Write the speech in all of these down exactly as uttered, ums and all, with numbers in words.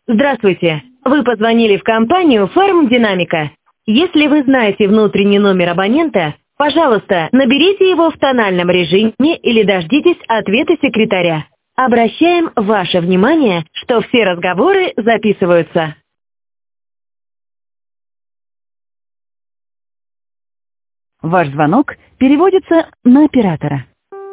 Здравствуйте. Вы позвонили в компанию «Фармдинамика». Если вы знаете внутренний номер абонента, пожалуйста, наберите его в тональном режиме или дождитесь ответа секретаря. Обращаем ваше внимание, что все разговоры записываются. Ваш звонок переводится на оператора.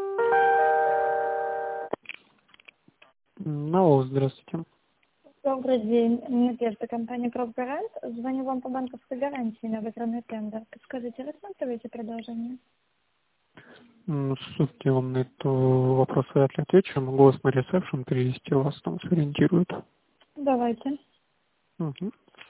М, Алло, здравствуйте. Добрый день. Надежда, компания «Профгарант». Звоню вам по банковской гарантии на выигранный тендер. Подскажите, рассматриваете предложение? М, Слушайте, я вам на этот вопрос вряд ли отвечу. Могу вас на ресепшн перевести, вас там сориентируют. Давайте. Мгм.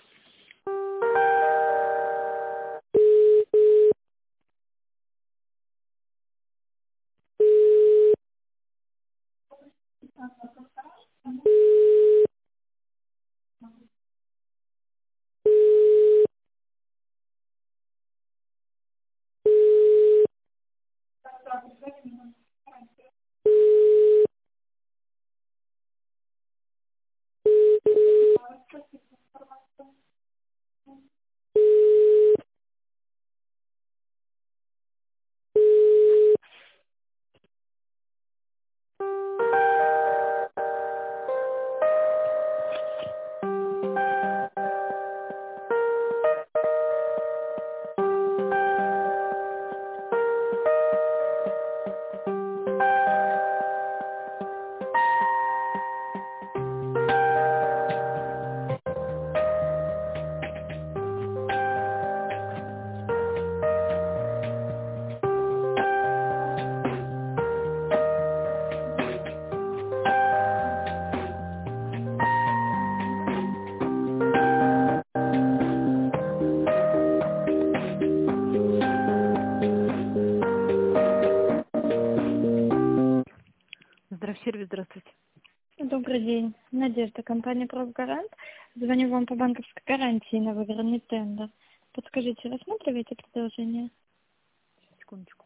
Здравсервис, здравствуйте. Добрый день. Надежда, компания «Профгарант». Звоню вам по банковской гарантии на выигранный тендер. Подскажите, рассматриваете предложение? Секундочку.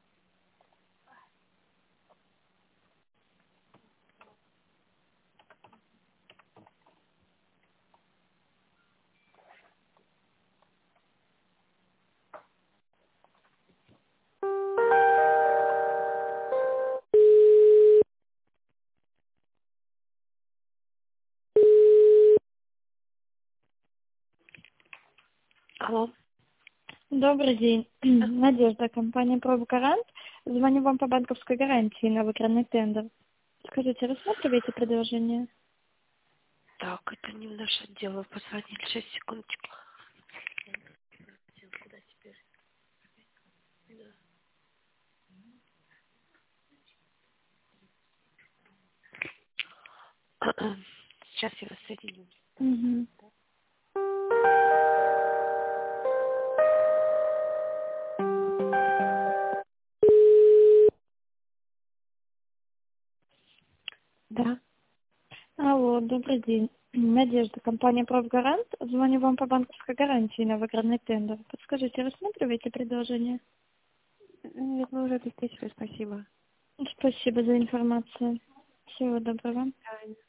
Алло. Добрый день. Надежда, компания «Профгарант». Звоню вам по банковской гарантии на выигранный тендер. Скажите, рассматриваете предложение? Так, это не в наш отдел. Вы позвонили. Шесть секундочку. Куда теперь? Да. Сейчас я вас соединю. Угу. Да. Алло, добрый день. Надежда, компания «Профгарант». Звоню вам по банковской гарантии на выигранный тендер. Подскажите, рассматриваете предложение? Нет, мы уже обеспечили, спасибо. Спасибо за информацию. Всего доброго. До свидания.